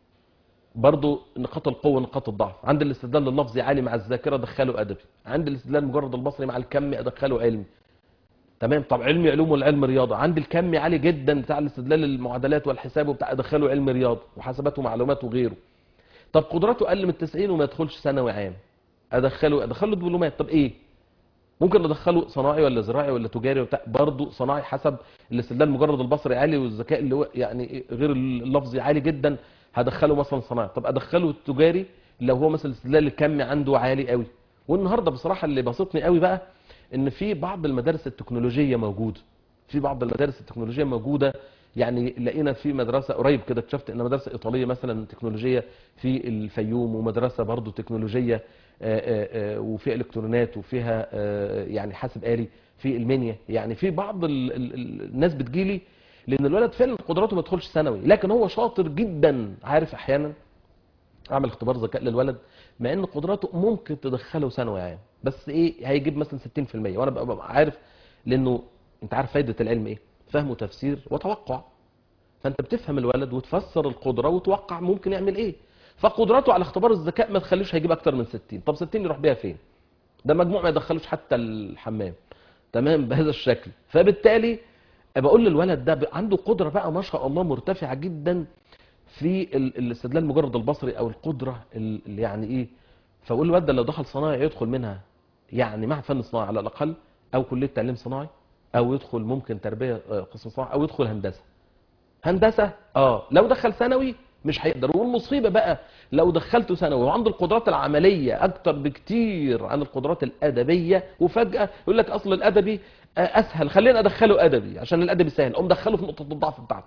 برضه نقاط القوه ونقاط الضعف، عند الاستدلال اللفظي عالي مع الذاكره ادخله ادبي، عند الاستدلال مجرد البصري مع الكمي ادخله علمي. تمام. طب علمي علوم ولا علم رياضه؟ عند الكمي عالي جدا بتاع الاستدلال المعادلات والحساب وبتاع، ادخله علم رياضه وحسابات ومعلومات وغيره. طب قدراته اقل من تسعين وما يدخلش ثانوي عام، ادخله ادخله دبلومات. طب ايه؟ ممكن ادخله صناعي ولا زراعي ولا تجاري وبتاع، برضه صناعي حسب الاستدلال مجرد البصري عالي والذكاء اللي هو يعني غير اللفظي عالي جدا، هدخله مثلا صناعي. طب ادخله تجاري لو هو مثلا الاستدلال الكمي عنده عالي قوي. والنهارده بصراحه اللي بسطني قوي بقى ان في بعض المدارس التكنولوجيه موجوده، في بعض المدارس التكنولوجيه موجوده، يعني لقينا في مدرسه قريب كده اكتشفت ان مدرسه ايطاليه مثلا تكنولوجيه في الفيوم، ومدرسه برضه تكنولوجيه آه، آه، آه، وفيها الكترونات وفيها آه، يعني حاسب آلي في المنيا. يعني في بعض ال- ال- ال- الناس بتجيلي لان الولد فعلا قدراته ما تدخلش ثانوي، لكن هو شاطر جدا. عارف، احيانا اعمل اختبار ذكاء للولد مع ان قدراته ممكن تدخله ثانوي عام، بس ايه، هيجيب مثلا ستين في المية، وانا ببقى ببقى عارف، لانه انت عارف فايده العلم ايه؟ فهم وتفسير وتوقع. فانت بتفهم الولد وتفسر القدره وتوقع ممكن يعمل ايه. فقدراته على اختبار الذكاء ما تخليش هيجيب اكتر من ستين. طب ستين يروح بيها فين؟ ده مجموع ما يدخلوش حتى الحمام. تمام، بهذا الشكل. فبالتالي بقول للولد ده عنده قدره بقى ما شاء الله مرتفعه جدا في ال- الاستدلال مجرد البصري او القدره ال- اللي يعني ايه. فاقول الولد ده لو دخل صنايع يدخل منها يعني معهد فن صناعي على الاقل، او كليه تعليم صناعي، او يدخل ممكن تربيه آه، قسم صناعي، او يدخل هندسه. هندسه اه لو دخل ثانوي مش هيقدر. والمصيبه بقى لو دخلته ثانوي وعنده القدرات العمليه اكتر بكتير عن القدرات الادبيه، وفجاه يقول لك اصل الادبي آه، اسهل، خلينا ادخله ادبي عشان الادبي سهل، اقوم دخله في نقطه الضعف بتاعته،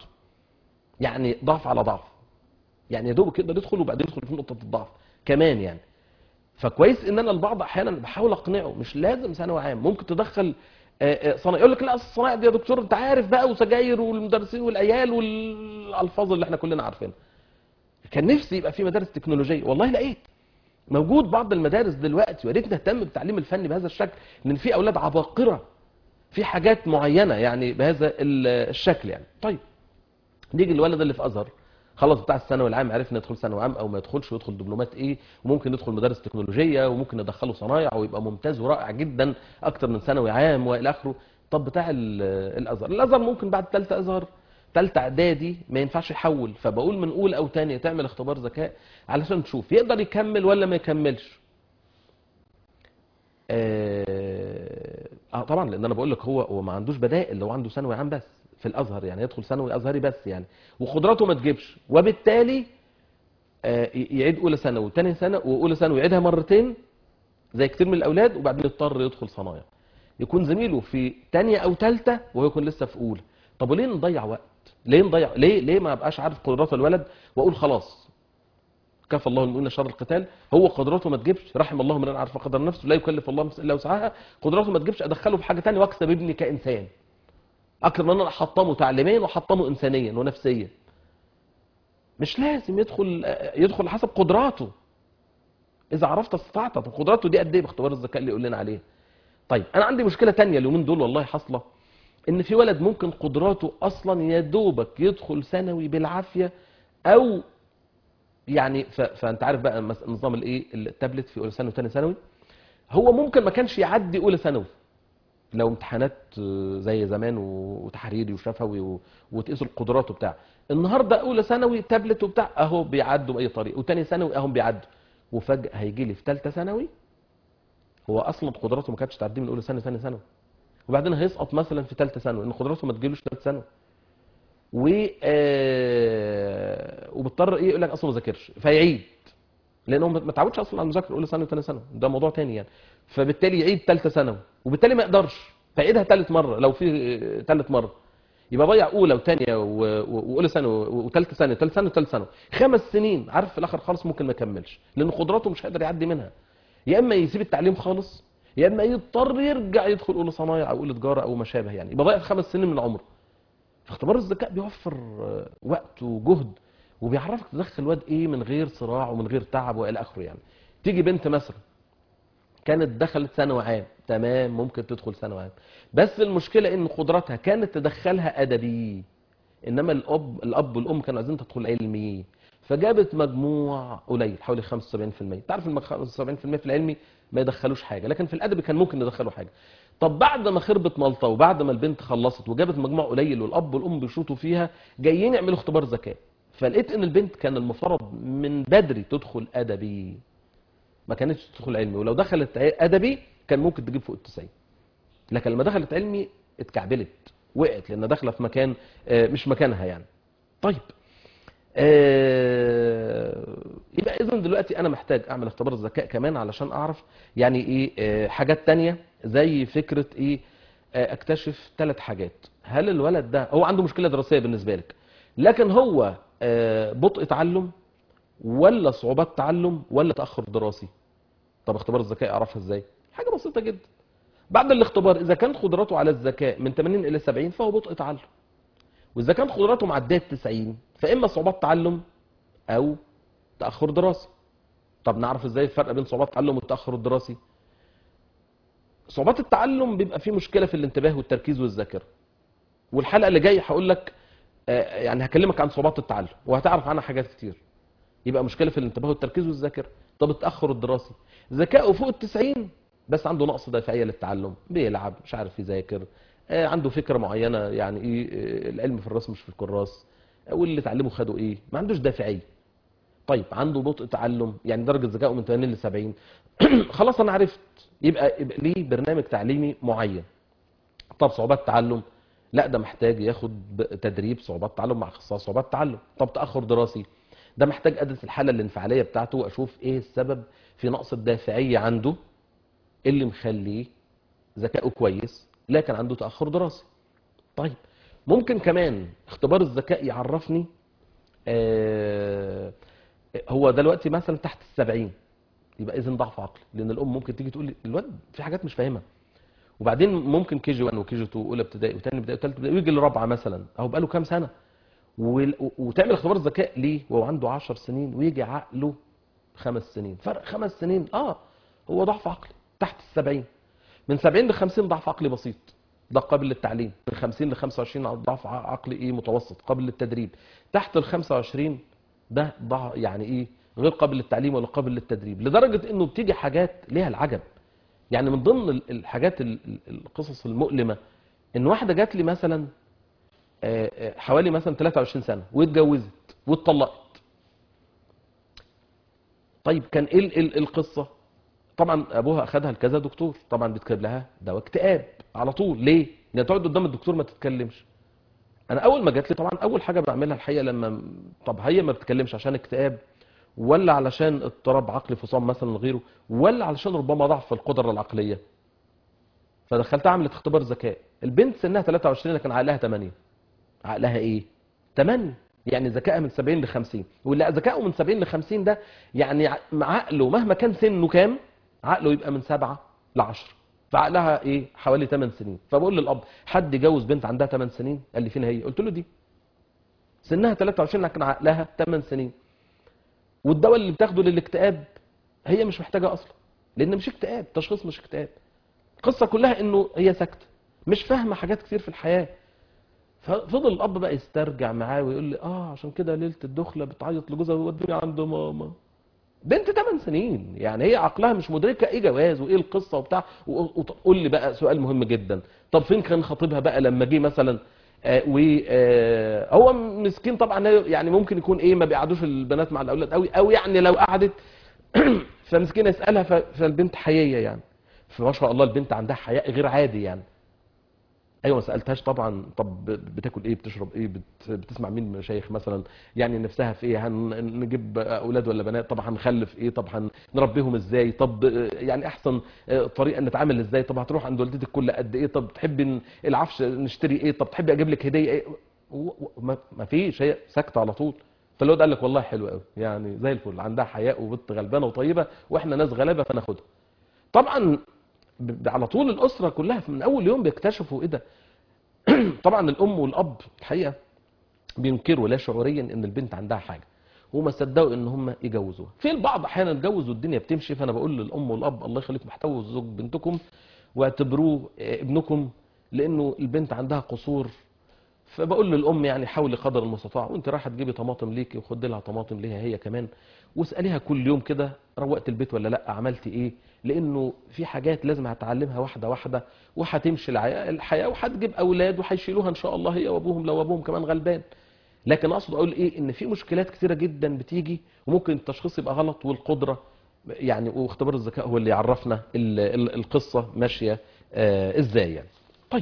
يعني ضعف على ضعف، يعني يا دوب يقدر يدخل وبعدين يدخل في نقطه الضعف كمان يعني. فكويس ان انا البعض احيانا بحاول اقنعه مش لازم ثانوي عام، ممكن تدخل آه، آه، صناعي. يقول لك لا اصل الصناعي دي يا دكتور انت عارف بقى، وسجاير والمدرسين والعيال والالفاظ اللي احنا كلنا عارفينها. كان نفسي يبقى في مدارس تكنولوجيه، والله لقيت موجود بعض المدارس دلوقتي، ويا ريت نهتم بالتعليم الفني بهذا الشكل، لان في اولاد عباقره في حاجات معينه يعني بهذا ال- الشكل يعني. طيب، نيجي الولد اللي في ازهر، خلص بتاع الثانوي العام، عرفنا يدخل ثانوي عام او ما يدخلش، ويدخل دبلومات ايه، وممكن يدخل مدارس تكنولوجيه، وممكن ندخله صنايع ويبقى ممتاز ورائع جدا اكتر من ثانوي عام والى اخره. طب بتاع ال- الازهر، الازهر ممكن بعد ثالثه ازهر، ثالثه اعدادي ما ينفعش يحول، فبقول من اولى او ثانيه تعمل اختبار ذكاء علشان تشوف يقدر يكمل ولا ما يكملش. اه آه، طبعا، لان انا بقول لك هو هو ما عندوش بدائل، لو عنده ثانوي عام بس في الازهر يعني يدخل ثانوي ازهري بس يعني، وقدراته ما تجيبش، وبالتالي آه، يعيد اولى ثانوي وثاني سنه واولى ثانوي يعيدها مرتين زي كتير من الاولاد، وبعدين يضطر يدخل صنايع، يكون زميله في ثانيه او ثالثه وهو يكون لسه في اولى. طب وليه نضيع وقت؟ ليه نضيع ليه ليه ما ابقاش عارف قدرات الولد واقول خلاص كفى الله المؤمنين شر القتال، هو قدراته ما تجيبش، رحم الله من عرف قدر نفسه، لا يكلف الله نفسا الا وسعها، قدراته ما تجيبش ادخله في حاجه ثانيه واكسب ابني كانسان اكتر من ان انا احطمه تعليميا واحطمه انسانيا ونفسيا. مش لازم يدخل يدخل حسب قدراته. اذا عرفت استطعت. طب قدراته دي قد ايه باختبار الذكاء اللي يقول لنا عليه؟ طيب انا عندي مشكله تانية اليومين دول والله حاصله، ان في ولد ممكن قدراته اصلا يا دوبك يدخل ثانوي بالعافيه، او يعني ف... فانت عارف بقى نظام الايه التابلت في اولى ثانوي وثاني ثانوي، هو ممكن ما كانش يعدي اولى ثانوي لو امتحانات زي زمان وتحريري وشفوي و... وتقيس القدرات وبتاع. النهارده اولى ثانوي تابلت وبتاع اهو بيعدوا باي طريقه، وثاني ثانوي اهم بيعدوا، وفجاه هيجي لي في ثالثه ثانوي هو اصلا قدراته ما كانتش تعدي من اولى ثانوي ثاني ثانوي، وبعدين هيسقط مثلا في ثالثه ثانوي ان قدراته ما تجيلوش ثالثه ثانوي، و آه... وبيضطر ايه يقول لك اصلا ما ذاكرش فيعيد، لانه ما اتعودش اصلا على المذاكره اولى ثانوي وثاني ثانوي، ده موضوع ثاني يعني. فبالتالي يعيد ثالثه ثانوي، وبالتالي ما يقدرش فيعيدها ثالث مره لو في ثالث مره، يبقى ضيع اولى وثانيه واولى ثانوي وثالثه ثانوي وثالثه ثانوي وثالث ثانوي، خمس سنين. عارف في الاخر خالص ممكن ما يكملش لان قدراته مش هيقدر يعدي منها، يا اما يسيب التعليم خالص، يا اما يضطر يرجع يدخل اولى صنايع او اولى تجاره او ما شابه يعني، يبقى ضيع خمس سنين من عمره. فاختبار الذكاء بيوفر وقت وجهد، وبيعرفك تدخل واد ايه من غير صراع ومن غير تعب والى اخره يعني. تيجي بنت مثلا كانت دخلت ثانوي عام، تمام ممكن تدخل ثانوي عام، بس المشكله ان قدراتها كانت تدخلها ادبي، انما الاب الاب والام كانوا عايزين تدخل علمي، فجابت مجموع قليل حوالي خمسة وسبعين في المية. تعرف ان خمسة وسبعين في المية في العلمي ما يدخلوش حاجه، لكن في الادبي كان ممكن يدخلوا حاجه. طب بعد ما خربت ملطه وبعد ما البنت خلصت وجابت مجموع قليل والاب والام بيشوطوا فيها، جايين يعملوا اختبار ذكاء، فلقيت ان البنت كان المفترض من بدري تدخل ادبي، ما كانتش تدخل علمي، ولو دخلت ادبي كان ممكن تجيب فوق التسعين، لكن لما دخلت علمي اتكعبلت وقعت لان داخله في مكان مش مكانها يعني. طيب يبقى اذا دلوقتي انا محتاج اعمل اختبار الذكاء كمان علشان اعرف يعني ايه حاجات تانية، زي فكره ايه اكتشف ثلاث حاجات. هل الولد ده هو عنده مشكله دراسيه بالنسبه لك، لكن هو بطء تعلم ولا صعوبات تعلم ولا تاخر دراسي؟ طب اختبار الذكاء اعرفها ازاي؟ حاجه بسيطه جدا. بعد الاختبار اذا كانت قدراته على الذكاء من ثمانين الى سبعين فهو بطء تعلم، واذا كانت قدراته معديه تسعين فاما صعوبات تعلم او تاخر دراسي. طب نعرف ازاي الفرق بين صعوبات التعلم والتاخر الدراسي؟ صعوبات التعلم بيبقى فيه مشكله في الانتباه والتركيز والذاكره، والحلقه اللي جايه هقول لك يعني هكلمك عن صعوبات التعلم وهتعرف عنها حاجات كتير. يبقى مشكله في الانتباه والتركيز والذاكره. طب التاخر الدراسي ذكائه فوق التسعين بس عنده نقص دافعيه للتعلم، بيلعب مش عارف يذاكر، عنده فكره معينه يعني ايه العلم في الراس مش في الكراس، واللي اتعلمه خده ايه، ما عندوش دافعيه. طيب عنده بطء تعلم يعني درجه ذكائه من ثمانين ل سبعين خلاص انا عرفت، يبقى, يبقى ليه برنامج تعليمي معين. طب صعوبات تعلم لا ده محتاج ياخد تدريب صعوبات تعلم مع اخصائي صعوبات تعلم. طب تاخر دراسي ده محتاج ادرس الحاله الانفعاليه بتاعته واشوف ايه السبب في نقص الدافعيه عنده اللي مخليه ذكائه كويس لكن عنده تاخر دراسي. طيب ممكن كمان اختبار الذكاء يعرفني آه هو دلوقتي مثلا تحت السبعين، يبقى اذن ضعف عقلي، لان الام ممكن تيجي تقول لي الواد في حاجات مش فاهمها، وبعدين ممكن كي جي واحد وكي جي اتنين اولى ابتدائي وثاني ابتدائي وثالثه ابتدائي ويجي لرابعه مثلا اهو بقى له كام سنه، وتعمل اختبار الذكاء ليه وهو عنده عشر سنين ويجي عقله خمس سنين، فرق خمس سنين. اه هو ضعف عقلي تحت السبعين. من سبعين ل خمسين ضعف عقلي بسيط ده قابل للتعليم، من خمسين ل خمسة وعشرين ضعف عقلي ايه متوسط قابل للتدريب، تحت ال خمسة وعشرين ده ضعف يعني ايه غير قابل للتعليم ولا قابل للتدريب، لدرجه انه بتيجي حاجات ليها العجب. يعني من ضمن الحاجات القصص المؤلمه ان واحده جات لي مثلا حوالي مثلا ثلاثة وعشرين سنه واتجوزت واتطلقت. طيب كان ايه القصه؟ طبعا ابوها اخذها لكذا دكتور، طبعا بيتكتب لها دواء اكتئاب على طول. ليه؟ لان تقعد قدام الدكتور ما تتكلمش. انا اول ما جات لي طبعا اول حاجه بعملها الحقيقه لما طب هي ما بتتكلمش عشان اكتئاب ولا علشان اضطراب عقلي فصام مثلا غيره ولا علشان ربما ضعف في القدره العقليه؟ فدخلتها عملت اختبار ذكاء. البنت سنها ثلاثة وعشرين لكن عقلها ثمانية. عقلها ايه؟ ثمانية، يعني ذكائها من سبعين ل خمسين، واللي ذكائه من سبعين ل خمسين ده يعني عقله مهما كان سنه كام عقله يبقى من سبعة ل عشرة، فعقلها ايه حوالي ثمان سنين. فبقول للاب حد يجوز بنت عندها ثمان سنين؟ قال لي فين هي؟ قلت له دي سنها ثلاثة وعشرين لكن عقلها ثمان سنين. والدواء اللي بتاخده للاكتئاب هي مش محتاجه اصلا، لان مش اكتئاب، تشخيص مش اكتئاب. القصه كلها انه هي ساكته مش فاهمه حاجات كتير في الحياه. ففضل الاب بقى يسترجع معاه ويقول لي اه عشان كده ليله الدخله بتعيط لجوزها وودوني عند ماما. بنت ثمان سنين، يعني هي عقلها مش مدركه ايه جواز وايه القصه وبتاع. وتقول لي بقى سؤال مهم جدا، طب فين كان خطيبها بقى لما جه مثلا؟ آه وهو مسكين طبعا، يعني ممكن يكون ايه ما بيقعدوش البنات مع الاولاد قوي، او يعني لو قعدت فمسكينه يسالها فالبنت حييه يعني، فما شاء الله البنت عندها حياء غير عادي يعني. ايوه ما سالتهاش طبعا طب بتاكل ايه، بتشرب ايه، بت... بتسمع مين مشايخ مثلا، يعني نفسها في ايه، هنجيب اولاد ولا بنات، طب هنخلف ايه، طب هنربيهم ازاي، طب يعني احسن طريقه نتعامل ازاي، طب هتروح عند والدتك كل قد ايه، طب تحبي العفش نشتري ايه، طب تحبي اجيب لك هديه ايه. ما فيش، هي ساكته على طول. فالواد قال لك والله حلو قوي يعني زي الفل، عندها حياء وبنت غلبانه وطيبه واحنا ناس غلابه فناخدها. طبعا على طول الاسره كلها من اول يوم بيكتشفوا ايه ده. طبعا الام والاب الحقيقه بينكروا لا شعوريا ان البنت عندها حاجه، وما صدقوا ان هم يجوزوها. في البعض احيانا اتجوز والدنيا بتمشي. فانا بقول للام والاب الله يخليكم احتووا زوج بنتكم واعتبروه ابنكم، لانه البنت عندها قصور. فبقول للام يعني حاولي قدر المستطاع وانت رايحه تجيبي طماطم ليكي وخدي لها طماطم ليها هي كمان، واساليها كل يوم كده روقت البيت ولا لا، عملتي ايه، لانه في حاجات لازم هتعلمها واحده واحده، وهتمشي الحياه وهتجيب اولاد وهيشيلوها ان شاء الله هي وابوهم لو ابوهم كمان غلبان. لكن اقصد اقول ايه، ان في مشكلات كثيره جدا بتيجي وممكن التشخيص يبقى غلط، والقدره يعني واختبار الذكاء هو اللي يعرفنا القصه ماشيه آه ازاي يعني. طيب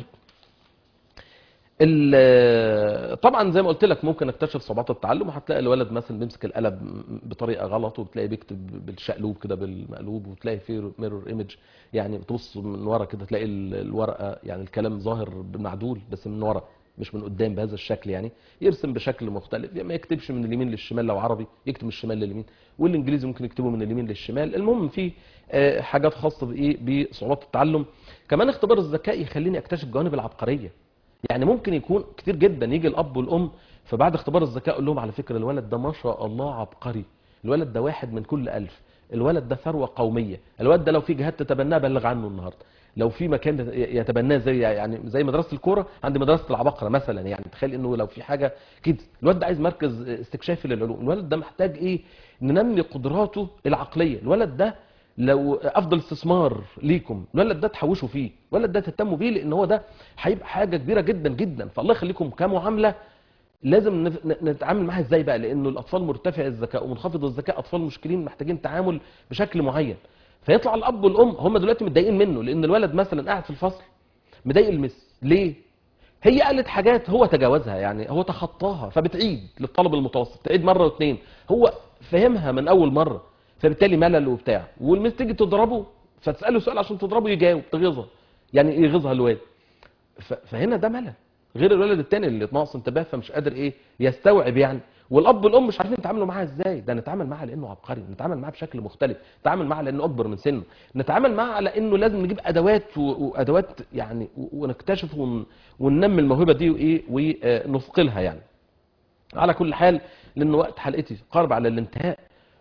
طبعا زي ما قلت لك ممكن اكتشف صعوبات التعلم، وهتلاقي الولد مثلا بيمسك القلم بطريقه غلط، وبتلاقي بيكتب بالشقلوب كده بالمقلوب، وتلاقي فيه ميرور ايمج، يعني بتبص من ورا كده تلاقي الورقه يعني الكلام ظاهر بالمعدول بس من ورا مش من قدام بهذا الشكل، يعني يرسم بشكل مختلف، يعني ما يكتبش من اليمين للشمال، لو عربي يكتب من الشمال لليمين، والانجليزي ممكن يكتبه من اليمين للشمال. المهم في حاجات خاصه بايه بصعوبات التعلم. كمان اختبار الذكاء يخليني اكتشف جوانب العبقريه. يعني ممكن يكون كتير جدا يجي الاب والام فبعد اختبار الذكاء اقول لهم على فكره الولد ده ما شاء الله عبقري، الولد ده واحد من كل ألف، الولد ده ثروه قوميه، الولد ده لو في جهات تتبناه بلغ عنه النهارده، لو في مكان يتبناه زي يعني زي مدرسه الكوره عند مدرسه العباقره مثلا، يعني تخيل انه لو في حاجه كده. الولد ده عايز مركز استكشافي للعلوم، الولد ده محتاج ايه، ننمي قدراته العقليه، الولد ده لو افضل استثمار ليكم، الولد ده تحوشوا فيه، الولد ده تهتموا بيه، لان هو ده هيبقى حاجه كبيره جدا جدا. فالله يخليكم كمعامله لازم نتعامل معاها ازاي بقى، لانه الاطفال مرتفع الذكاء ومنخفض الذكاء اطفال مشكلين محتاجين تعامل بشكل معين. فيطلع الاب والام هم دلوقتي متضايقين منه، لان الولد مثلا قاعد في الفصل مضايق المس ليه؟ هي قالت حاجات هو تجاوزها، يعني هو تخطاها، فبتعيد للطالب المتوسط تعيد مره واثنين، هو فهمها من اول مره، فبالتالي ملل وبتاع، والمس تيجي تضربه فتساله سؤال عشان تضربه يجاوب تغيظها، يعني يغيظها الواد. فهنا ده ملل، غير الولد الثاني اللي ناقص انتباه فمش قادر ايه يستوعب يعني. والاب والام مش عارفين يتعاملوا معاه ازاي، ده نتعامل معاه لانه عبقري، نتعامل معاه بشكل مختلف، نتعامل معاه لانه اكبر من سنه، نتعامل معاه على انه لازم نجيب ادوات وادوات يعني ونكتشف وننمي الموهبه دي وايه ونثقلها يعني. على كل حال لان وقت حلقتي قارب على الانتهاء،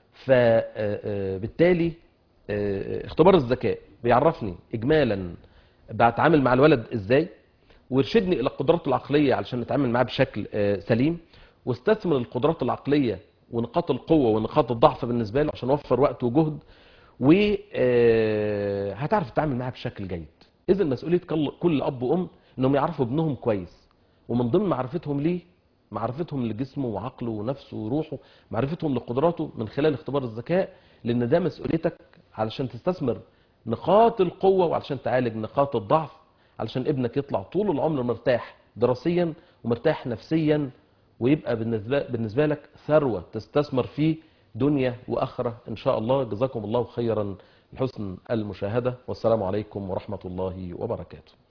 فبالتالي اختبار الذكاء بيعرفني اجمالا بتعامل مع الولد ازاي، ويرشدني الى قدراته العقليه علشان نتعامل معاه بشكل سليم، واستثمر القدرات العقليه ونقاط القوه ونقاط الضعف بالنسبه له عشان اوفر وقت وجهد، وهتعرف تتعامل معاه بشكل جيد. اذا مسؤوليه كل اب وام انهم يعرفوا ابنهم كويس، ومن ضمن معرفتهم ليه معرفتهم لجسمه وعقله ونفسه وروحه، معرفتهم لقدراته من خلال اختبار الذكاء، لان ده مسؤوليتك علشان تستثمر نقاط القوه وعلشان تعالج نقاط الضعف، علشان ابنك يطلع طول العمر مرتاح دراسيا ومرتاح نفسيا، ويبقى بالنسبه بالنسبه لك ثروه تستثمر فيه دنيا واخره ان شاء الله. جزاكم الله خيرا لحسن المشاهده، والسلام عليكم ورحمه الله وبركاته.